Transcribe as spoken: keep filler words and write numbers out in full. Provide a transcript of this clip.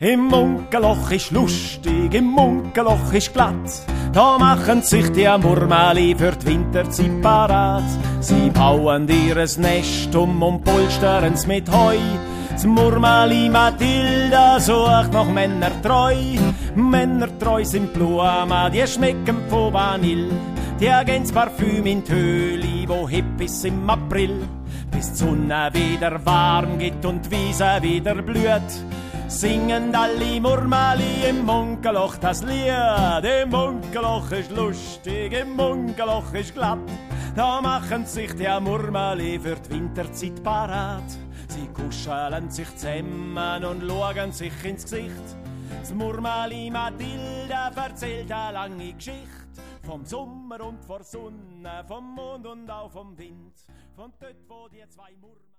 Im Munkelloch ist lustig, im Munkelloch ist glatt. Da machen sich die Murmeli für die Winterzeit parat. Sie bauen ihres Nest um und polsteren's mit Heu. Das Murmeli Mathilda sucht noch Männer treu. Männer treu sind Blumen, die schmecken von Vanille. Die gehen's Parfüm in die Höhle, wo hip ist im April. Bis die Sonne wieder warm geht und die Wiese wieder blüht, singen alle Murmeli im Munkelloch das Lied. Im Munkelloch ist lustig, im Munkelloch ist glatt. Da machen sich die Murmeli für die Winterzeit parat. Sie kuscheln sich zusammen und schauen sich ins Gesicht. Das Murmeli Mathilda erzählt eine lange Geschichte. Vom Sommer und vor Sonne, vom Mond und auch vom Wind. Von dort, wo die zwei Murmeli